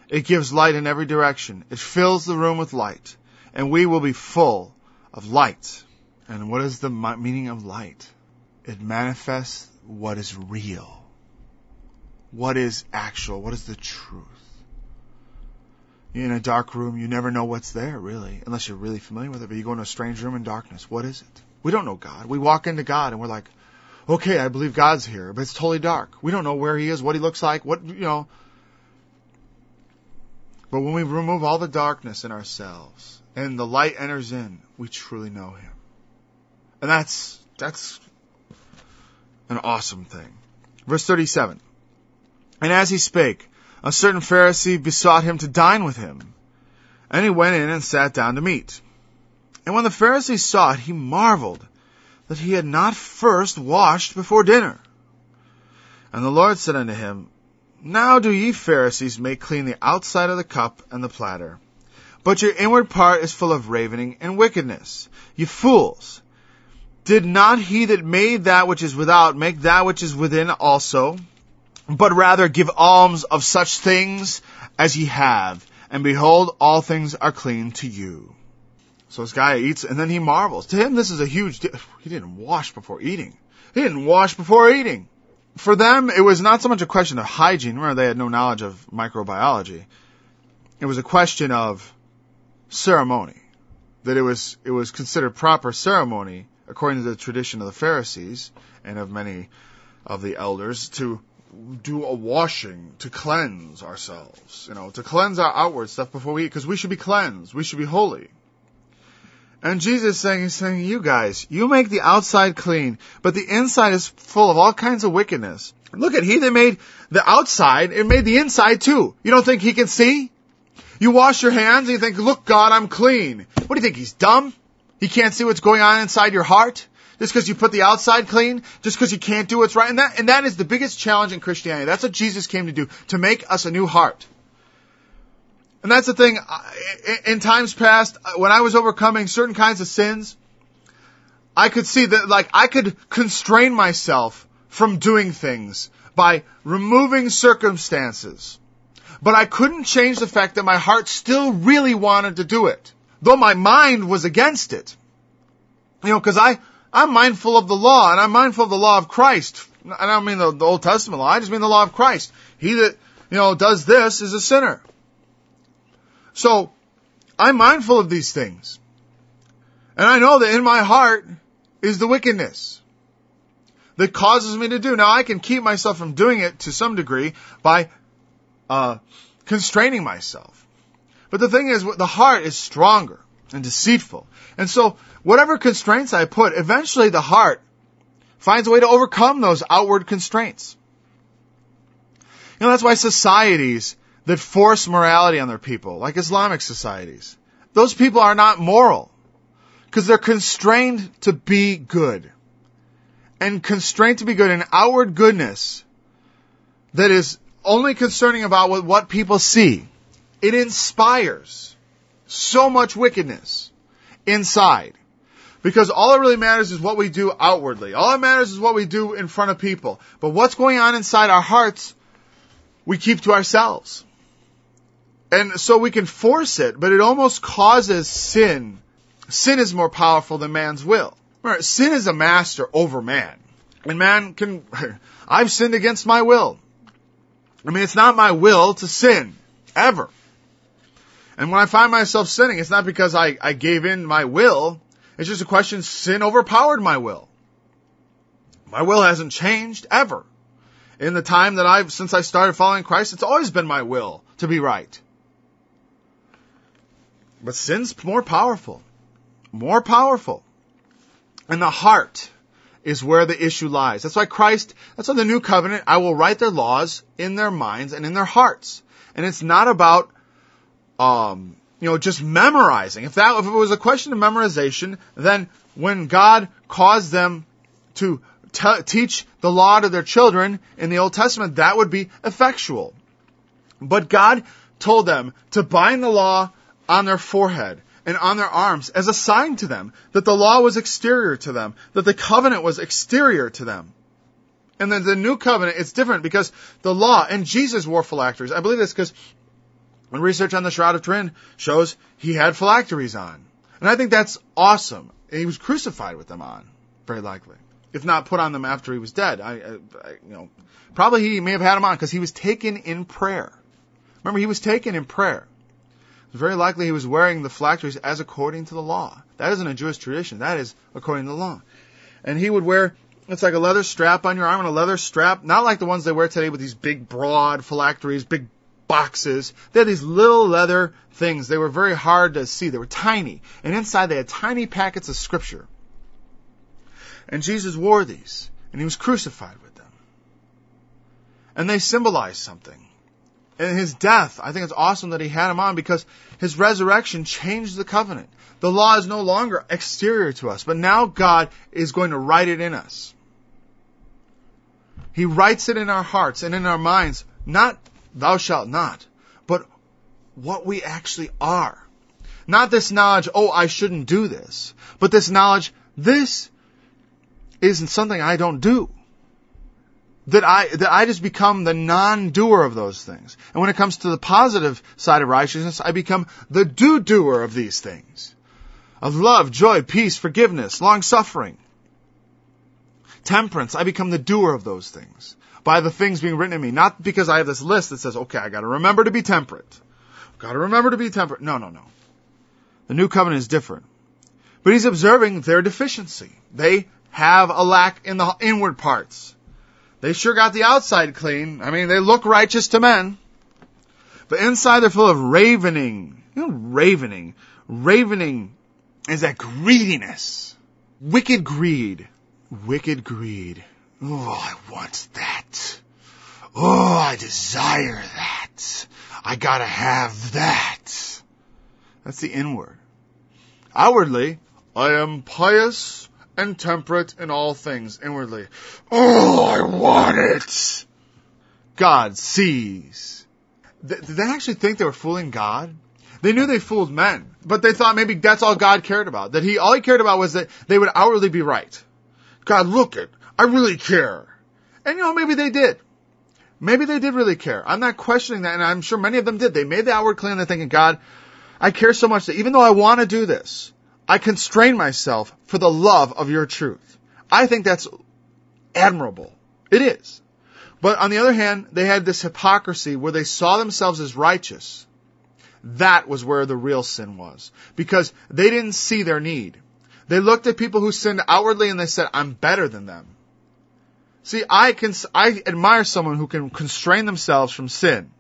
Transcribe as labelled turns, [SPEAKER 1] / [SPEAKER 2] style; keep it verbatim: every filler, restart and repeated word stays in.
[SPEAKER 1] It gives light in every direction. It fills the room with light. And we will be full of light. And what is the meaning of light? It manifests what is real. What is actual? What is the truth? You're in a dark room, you never know what's there, really, unless you're really familiar with it. But you go into a strange room in darkness. What is it? We don't know God. We walk into God and we're like, okay, I believe God's here, but it's totally dark. We don't know where He is, what He looks like, what, you know. But when we remove all the darkness in ourselves and the light enters in, we truly know Him. And that's, that's an awesome thing. Verse thirty-seven. And as he spake, a certain Pharisee besought him to dine with him. And he went in and sat down to meat. And when the Pharisee saw it, he marveled that he had not first washed before dinner. And the Lord said unto him, Now do ye Pharisees make clean the outside of the cup and the platter, but your inward part is full of ravening and wickedness. Ye fools! Did not he that made that which is without make that which is within also? But rather give alms of such things as ye have, and behold, all things are clean to you. So this guy eats, and then he marvels. To him, this is a huge deal. He didn't wash before eating. He didn't wash before eating. For them, it was not so much a question of hygiene. Remember, they had no knowledge of microbiology. It was a question of ceremony. That it was, it was considered proper ceremony, according to the tradition of the Pharisees and of many of the elders, to do a washing, to cleanse ourselves, you know, to cleanse our outward stuff before we eat, because we should be cleansed, we should be holy. And Jesus is saying, he's saying, you guys, you make the outside clean, but the inside is full of all kinds of wickedness. Look at, he that made the outside, it made the inside too. You don't think he can see? You wash your hands and you think, look God, I'm clean. What do you think, he's dumb? He can't see what's going on inside your heart? Just because you put the outside clean? Just because you can't do what's right? And that, and that is the biggest challenge in Christianity. That's what Jesus came to do, to make us a new heart. And that's the thing, in times past, when I was overcoming certain kinds of sins, I could see that, like, I could constrain myself from doing things by removing circumstances. But I couldn't change the fact that my heart still really wanted to do it, though my mind was against it. You know, because I, I'm mindful of the law, and I'm mindful of the law of Christ. I don't mean the, the Old Testament law, I just mean the law of Christ. He that, you know, does this is a sinner. So, I'm mindful of these things. And I know that in my heart is the wickedness that causes me to do. Now, I can keep myself from doing it to some degree by uh, constraining myself. But the thing is, the heart is stronger and deceitful. And so, whatever constraints I put, eventually the heart finds a way to overcome those outward constraints. You know, that's why societies that force morality on their people, like Islamic societies, those people are not moral because they're constrained to be good. And constrained to be good, an outward goodness that is only concerning about what, what people see. It inspires so much wickedness inside. Because all that really matters is what we do outwardly. All that matters is what we do in front of people. But what's going on inside our hearts, we keep to ourselves. And so we can force it, but it almost causes sin. Sin is more powerful than man's will. Remember, sin is a master over man. And man can, I've sinned against my will. I mean, it's not my will to sin, ever. And when I find myself sinning, it's not because I, I gave in my will. It's just a question, sin overpowered my will. My will hasn't changed, ever. In the time that I've, since I started following Christ, it's always been my will to be right. But sin's more powerful. More powerful. And the heart is where the issue lies. That's why Christ, that's why the new covenant, I will write their laws in their minds and in their hearts. And it's not about, um, you know, just memorizing. If that, if it was a question of memorization, then when God caused them to t- teach the law to their children in the Old Testament, that would be effectual. But God told them to bind the law on their forehead and on their arms as a sign to them that the law was exterior to them, that the covenant was exterior to them. And then the new covenant, it's different because the law, and Jesus wore phylacteries. I believe this because And research on the Shroud of Turin shows he had phylacteries on. And I think that's awesome. He was crucified with them on, very likely. If not put on them after he was dead. I, I, I you know, probably he may have had them on because he was taken in prayer. Remember, he was taken in prayer. It's very likely he was wearing the phylacteries as according to the law. That isn't a Jewish tradition. That is according to the law. And he would wear, it's like a leather strap on your arm and a leather strap, not like the ones they wear today with these big, broad phylacteries, big boxes. They had these little leather things. They were very hard to see. They were tiny. And inside they had tiny packets of scripture. And Jesus wore these. And he was crucified with them. And they symbolize something. And his death, I think it's awesome that he had them on because his resurrection changed the covenant. The law is no longer exterior to us, but now God is going to write it in us. He writes it in our hearts and in our minds, not thou shalt not, but what we actually are. Not this knowledge, oh, I shouldn't do this, but this knowledge, this isn't something I don't do. That I, that I just become the non-doer of those things. And when it comes to the positive side of righteousness, I become the do-doer of these things. Of love, joy, peace, forgiveness, long-suffering, temperance. I become the doer of those things. By the things being written in me. Not because I have this list that says, okay, I gotta remember to be temperate. Gotta remember to be temperate. No, no, no. The new covenant is different. But he's observing their deficiency. They have a lack in the inward parts. They sure got the outside clean. I mean, they look righteous to men. But inside they're full of ravening. You know, ravening. Ravening is that greediness. Wicked greed. Wicked greed. Oh, I want that. Oh, I desire that. I gotta have that. That's the inward. Outwardly, I am pious and temperate in all things. Inwardly, oh, I want it. God sees. Did they actually think they were fooling God? They knew they fooled men, but they thought maybe that's all God cared about. That he, all he cared about was that they would outwardly be right. God, look it. I really care. And you know, maybe they did. Maybe they did really care. I'm not questioning that, and I'm sure many of them did. They made the outward clean. They're thinking, God, I care so much that even though I want to do this, I constrain myself for the love of your truth. I think that's admirable. It is. But on the other hand, they had this hypocrisy where they saw themselves as righteous. That was where the real sin was. Because they didn't see their need. They looked at people who sinned outwardly and they said, I'm better than them. See, I can, I admire someone who can constrain themselves from sin.